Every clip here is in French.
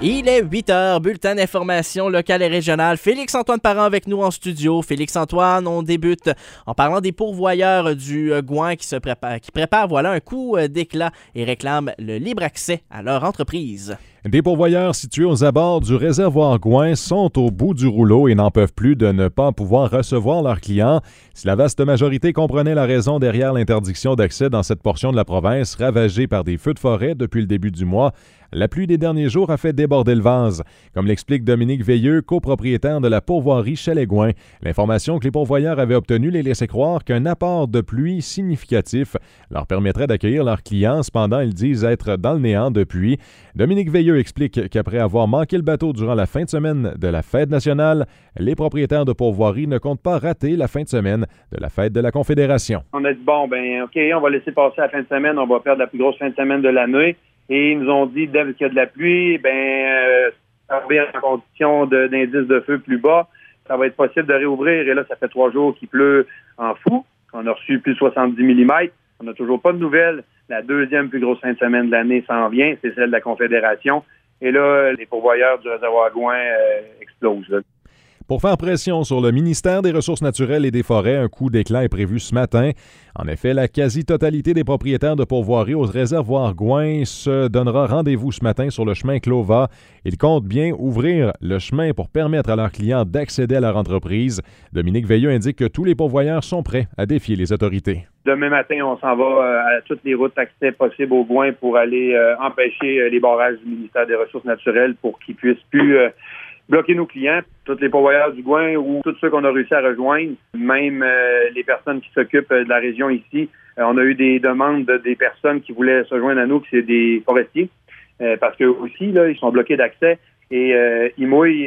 Il est 8h, bulletin d'information locale et régionale. Félix-Antoine Parent avec nous en studio. Félix-Antoine, on débute en parlant des pourvoyeurs du Gouin qui préparent un coup d'éclat et réclament le libre accès à leur entreprise. Des pourvoyeurs situés aux abords du réservoir Gouin sont au bout du rouleau et n'en peuvent plus de ne pas pouvoir recevoir leurs clients. Si la vaste majorité comprenait la raison derrière l'interdiction d'accès dans cette portion de la province ravagée par des feux de forêt depuis le début du mois, la pluie des derniers jours a fait déborder le vase, comme l'explique Dominique Veilleux, copropriétaire de la pourvoirie Chalet-Gouin. L'information que les pourvoyeurs avaient obtenue les laissait croire qu'un apport de pluie significatif leur permettrait d'accueillir leurs clients. Cependant, ils disent être dans le néant depuis. Dominique Veilleux explique qu'après avoir manqué le bateau durant la fin de semaine de la fête nationale, les propriétaires de pourvoiries ne comptent pas rater la fin de semaine de la fête de la Confédération. On a dit, OK, on va laisser passer la fin de semaine, on va perdre la plus grosse fin de semaine de l'année. Et ils nous ont dit, dès qu'il y a de la pluie, ça va être en condition d'indice de feu plus bas, ça va être possible de réouvrir. Et là, ça fait 3 jours qu'il pleut en fou. On a reçu plus de 70 mm. On n'a toujours pas de nouvelles. La deuxième plus grosse fin de semaine de l'année s'en vient, c'est celle de la Confédération. Et là, les pourvoyeurs du réservoir Gouin explosent. Là. Pour faire pression sur le ministère des Ressources naturelles et des Forêts, un coup d'éclat est prévu ce matin. En effet, la quasi-totalité des propriétaires de pourvoiries au réservoir Gouin se donnera rendez-vous ce matin sur le chemin Clova. Ils comptent bien ouvrir le chemin pour permettre à leurs clients d'accéder à leur entreprise. Dominique Veilleux indique que tous les pourvoyeurs sont prêts à défier les autorités. Demain matin, on s'en va à toutes les routes d'accès possibles au Gouin pour aller empêcher les barrages du ministère des Ressources naturelles pour qu'ils puissent plus bloquer nos clients. Tous les pourvoyeurs du Gouin ou tous ceux qu'on a réussi à rejoindre, même les personnes qui s'occupent de la région ici. On a eu des demandes des personnes qui voulaient se joindre à nous, qui c'est des forestiers, parce qu'eux aussi, là, ils sont bloqués d'accès et ils mouillent,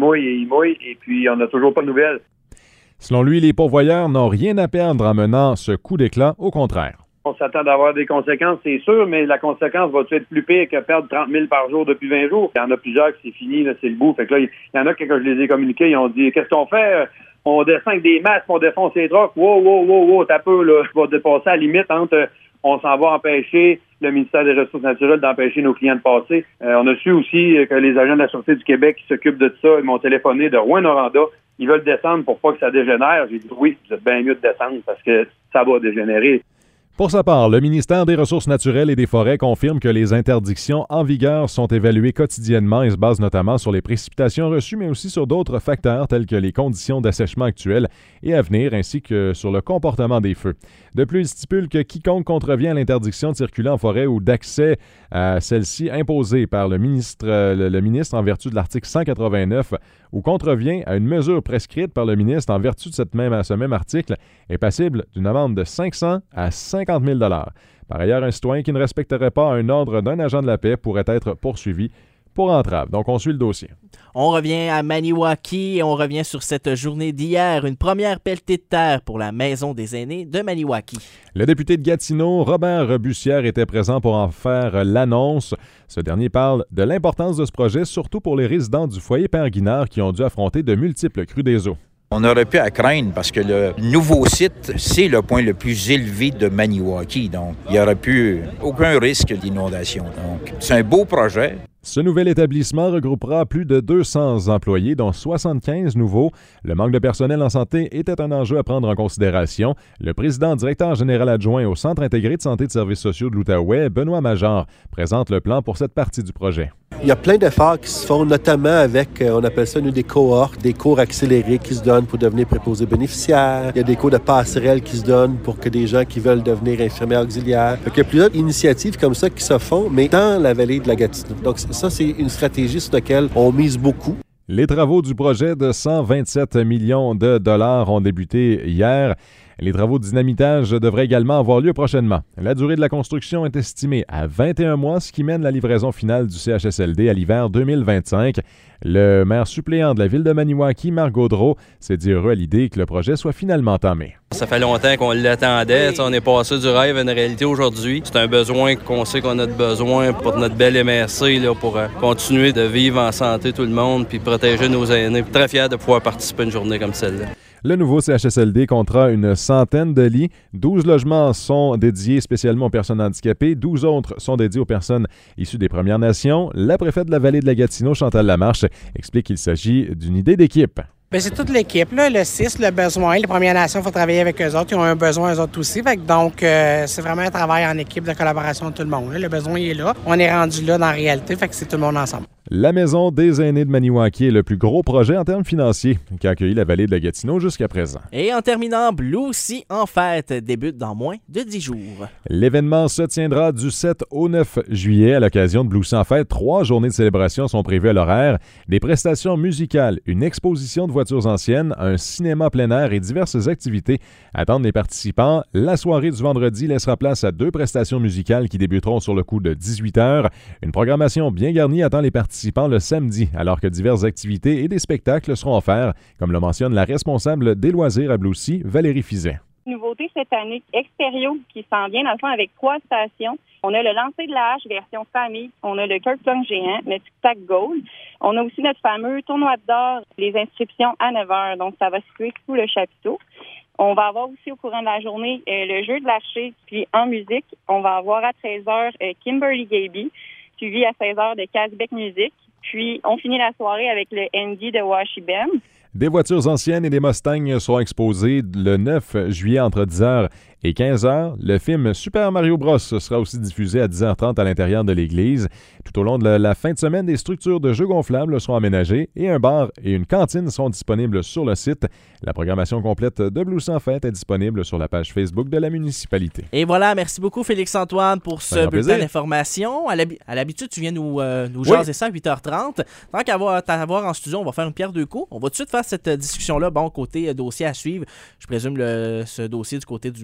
et puis on n'a toujours pas de nouvelles. Selon lui, les pourvoyeurs n'ont rien à perdre en menant ce coup d'éclat, au contraire. On s'attend d'avoir des conséquences, c'est sûr, mais la conséquence va-tu être plus pire que perdre 30 000 par jour depuis 20 jours? Il y en a plusieurs que c'est fini, là, c'est le bout. Fait que là, il y en a que quand je les ai communiqués, ils ont dit, qu'est-ce qu'on fait? On descend avec des masques, on défonce les trucks. Wow, t'as peu, là. Je vais dépasser à la limite entre on s'en va empêcher le ministère des Ressources naturelles d'empêcher nos clients de passer. On a su aussi que les agents de la Sûreté du Québec qui s'occupent de ça, ils m'ont téléphoné de Rouyn-Noranda. Ils veulent descendre pour pas que ça dégénère. J'ai dit oui, vous êtes bien mieux de descendre parce que ça va dégénérer. Pour sa part, le ministère des Ressources naturelles et des Forêts confirme que les interdictions en vigueur sont évaluées quotidiennement et se basent notamment sur les précipitations reçues, mais aussi sur d'autres facteurs tels que les conditions d'assèchement actuelles et à venir, ainsi que sur le comportement des feux. De plus, il stipule que quiconque contrevient à l'interdiction de circuler en forêt ou d'accès à celle-ci imposée par le ministre en vertu de l'article 189 ou contrevient à une mesure prescrite par le ministre en vertu de ce même article est passible d'une amende de 500 à 50 000 $. Par ailleurs, un citoyen qui ne respecterait pas un ordre d'un agent de la paix pourrait être poursuivi pour entrave. Donc, on suit le dossier. On revient à Maniwaki et on revient sur cette journée d'hier, une première pelletée de terre pour la Maison des aînés de Maniwaki. Le député de Gatineau, Robert Bussière, était présent pour en faire l'annonce. Ce dernier parle de l'importance de ce projet, surtout pour les résidents du foyer Père Guinard qui ont dû affronter de multiples crues des eaux. On aurait pu à craindre parce que le nouveau site, c'est le point le plus élevé de Maniwaki. Donc, il n'y aurait plus aucun risque d'inondation. Donc, c'est un beau projet. Ce nouvel établissement regroupera plus de 200 employés, dont 75 nouveaux. Le manque de personnel en santé était un enjeu à prendre en considération. Le président directeur général adjoint au Centre intégré de santé et de services sociaux de l'Outaouais, Benoît Major, présente le plan pour cette partie du projet. Il y a plein d'efforts qui se font, notamment avec, on appelle ça, des cohortes, des cours accélérés qui se donnent pour devenir préposés bénéficiaires. Il y a des cours de passerelle qui se donnent pour que des gens qui veulent devenir infirmières auxiliaires. Donc, il y a plusieurs initiatives comme ça qui se font, mais dans la vallée de la Gatineau. Donc, ça, c'est une stratégie sur laquelle on mise beaucoup. Les travaux du projet de 127 millions de dollars ont débuté hier. Les travaux de dynamitage devraient également avoir lieu prochainement. La durée de la construction est estimée à 21 mois, ce qui mène la livraison finale du CHSLD à l'hiver 2025. Le maire suppléant de la ville de Maniwaki, Marc Gaudreau, s'est dit heureux à l'idée que le projet soit finalement entamé. Ça fait longtemps qu'on l'attendait. On est passé du rêve à une réalité aujourd'hui. C'est un besoin qu'on sait qu'on a de besoin pour notre belle MRC, là, pour continuer de vivre en santé tout le monde puis protéger nos aînés. Très fiers de pouvoir participer à une journée comme celle-là. Le nouveau CHSLD comptera une centaine de lits. 12 logements sont dédiés spécialement aux personnes handicapées. 12 autres sont dédiés aux personnes issues des Premières Nations. La préfète de la vallée de la Gatineau, Chantal Lamarche, explique qu'il s'agit d'une idée d'équipe. Bien, c'est toute l'équipe, là, le CIS, le besoin. Les Premières Nations, il faut travailler avec eux autres. Ils ont un besoin, eux autres aussi. Donc, c'est vraiment un travail en équipe de collaboration de tout le monde. Là. Le besoin il est là. On est rendu là dans la réalité, fait que c'est tout le monde ensemble. La Maison des aînés de Maniwaki est le plus gros projet en termes financiers qui a accueilli la vallée de la Gatineau jusqu'à présent. Et en terminant, Blue Sea en fête débute dans moins de 10 jours. L'événement se tiendra du 7 au 9 juillet à l'occasion de Blue Sea en fête. 3 journées de célébration sont prévues à l'horaire. Des prestations musicales, une exposition de voitures anciennes, un cinéma plein air et diverses activités attendent les participants. La soirée du vendredi laissera place à 2 prestations musicales qui débuteront sur le coup de 18h. Une programmation bien garnie attend les participants le samedi, alors que diverses activités et des spectacles seront offerts, comme le mentionne la responsable des loisirs à Blue Sea, Valérie Fizet. Nouveauté cette année, Extérieur qui s'en vient dans le fond avec 3 stations. On a le lancer de la hache version famille, on a le Kirk Plunk géant, le tic-tac gold. On a aussi notre fameux tournoi d'or, les inscriptions à 9h, donc ça va se situer sous le chapiteau. On va avoir aussi au courant de la journée le jeu de l'archer, puis en musique, on va avoir à 13h Kimberly Gaby, suivi à 16h de Casbec Music. Puis, on finit la soirée avec le Andy de Washibem. Des voitures anciennes et des Mustangs seront exposés le 9 juillet entre 10h et 15h. Le film Super Mario Bros sera aussi diffusé à 10h30 à l'intérieur de l'église. Tout au long de la fin de semaine, des structures de jeux gonflables seront aménagées et un bar et une cantine seront disponibles sur le site. La programmation complète de Blue Sea en fête est disponible sur la page Facebook de la municipalité. Et voilà, merci beaucoup Félix-Antoine pour ce bulletin d'information. À l'habitude, tu viens nous jaser ça à 8h30. Tant qu'à t'avoir en studio, on va faire une pierre deux coups. On va tout de suite faire cette discussion-là. Bon, côté dossier à suivre, je présume ce dossier du côté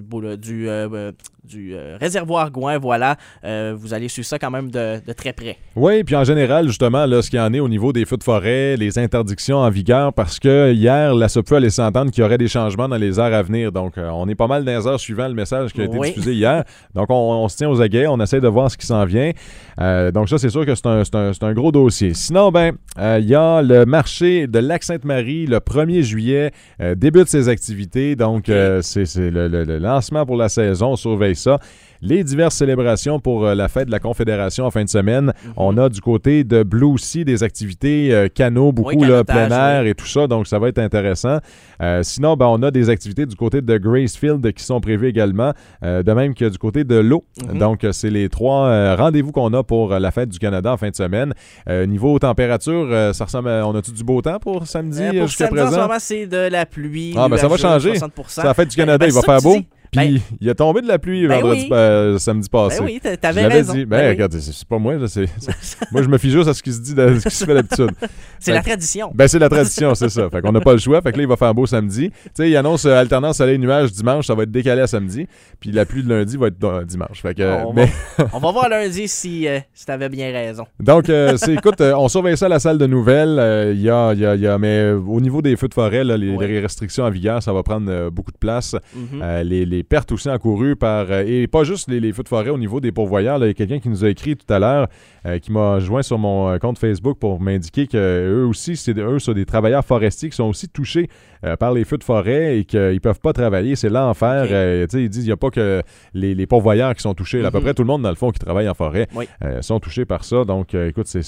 du réservoir Gouin, voilà. Vous allez suivre ça quand même de très près. Oui, puis en général, justement, là, ce qu'il y en est au niveau des feux de forêt, les interdictions en vigueur, parce que hier, la SOPFEU a laissé entendre qu'il y aurait des changements dans les heures à venir. Donc, on est pas mal dans les heures suivant le message qui a été diffusé hier. Donc, on se tient aux aguets, on essaie de voir ce qui s'en vient. Donc, ça, c'est sûr que c'est un gros dossier. Sinon, il y a le marché de Lac-Sainte-Marie, le 1er juillet, débute ses activités. Donc, c'est le lancement pour la saison. On surveille ça. Les diverses célébrations pour la fête de la Confédération en fin de semaine. On a du côté de Blue Sea des activités canot, beaucoup plein air et tout ça, donc ça va être intéressant. Sinon, on a des activités du côté de Gracefield qui sont prévues également, de même que du côté de l'eau. Donc, c'est les 3 rendez-vous qu'on a pour la fête du Canada en fin de semaine. Niveau température, ça ressemble on a-tu du beau temps pour samedi jusqu'à présent? En ce moment, c'est de la pluie. Ah, ça va changer. 60%. C'est la fête du Canada, il va faire beau. Puis, il a tombé de la pluie samedi passé. Ben oui, t'avais raison. Dit, regarde, c'est pas moi. Moi, je me fie juste à ce qui se dit, ce qui se fait d'habitude. C'est la tradition. C'est la tradition, c'est ça. Fait qu'on n'a pas le choix. Fait que là, il va faire beau samedi. Tu sais, il annonce alternance soleil-nuage dimanche. Ça va être décalé à samedi. Puis la pluie de lundi va être dimanche. Fait que, on va voir lundi si t'avais bien raison. Donc, écoute, on surveille ça à la salle de nouvelles. Mais au niveau des feux de forêt, là, les restrictions en vigueur, ça va prendre beaucoup de place. Les pertes aussi encourues par... et pas juste les feux de forêt au niveau des pourvoyeurs. Là, il y a quelqu'un qui nous a écrit tout à l'heure, qui m'a joint sur mon compte Facebook pour m'indiquer qu'eux aussi, c'est des travailleurs forestiers qui sont aussi touchés par les feux de forêt et qu'ils ne peuvent pas travailler. C'est l'enfer. Ils disent qu'il n'y a pas que les pourvoyeurs qui sont touchés. Là, à peu près tout le monde, dans le fond, qui travaille en forêt sont touchés par ça. Donc, écoute, ça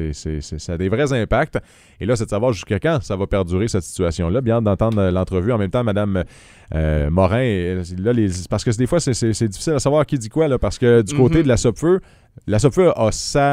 a des vrais impacts. Et là, c'est de savoir jusqu'à quand ça va perdurer, cette situation-là. Bien d'entendre l'entrevue. En même temps, Mme Morin, là, parce que des fois, c'est difficile à savoir qui dit quoi, là, parce que du côté de la SOPFEU a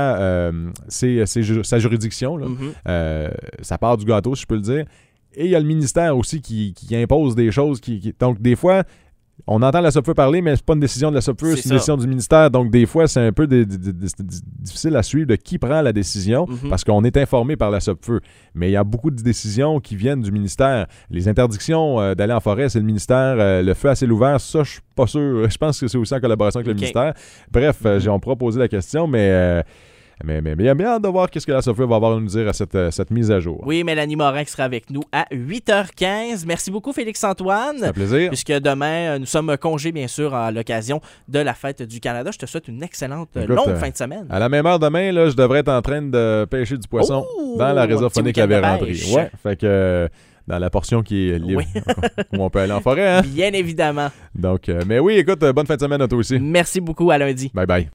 sa juridiction. Là. Ça part du gâteau, si je peux le dire. Et il y a le ministère aussi qui impose des choses. Donc, des fois... On entend la SOPFEU parler, mais c'est pas une décision de la SOPFEU, c'est une décision du ministère. Donc, des fois, c'est un peu difficile à suivre de qui prend la décision parce qu'on est informé par la SOPFEU. Mais il y a beaucoup de décisions qui viennent du ministère. Les interdictions d'aller en forêt, c'est le ministère. Le feu à ciel ouvert, ça, je suis pas sûr. Je pense que c'est aussi en collaboration avec le ministère. Bref, on pourra poser la question, mais il y a bien hâte de voir qu'est-ce que la SOPFEU va avoir à nous dire à cette mise à jour. Oui, Mélanie Morin qui sera avec nous à 8h15. Merci beaucoup, Félix-Antoine. C'est un plaisir. Puisque demain, nous sommes congés, bien sûr, à l'occasion de la fête du Canada. Je te souhaite une excellente longue fin de semaine. À la même heure demain, là, je devrais être en train de pêcher du poisson dans la réserve phonique La Vérandrie. Ouais, fait que... dans la portion qui est libre, Oui. où on peut aller en forêt. Hein? Bien évidemment. Donc, mais oui, écoute, bonne fin de semaine à toi aussi. Merci beaucoup, à lundi. Bye bye.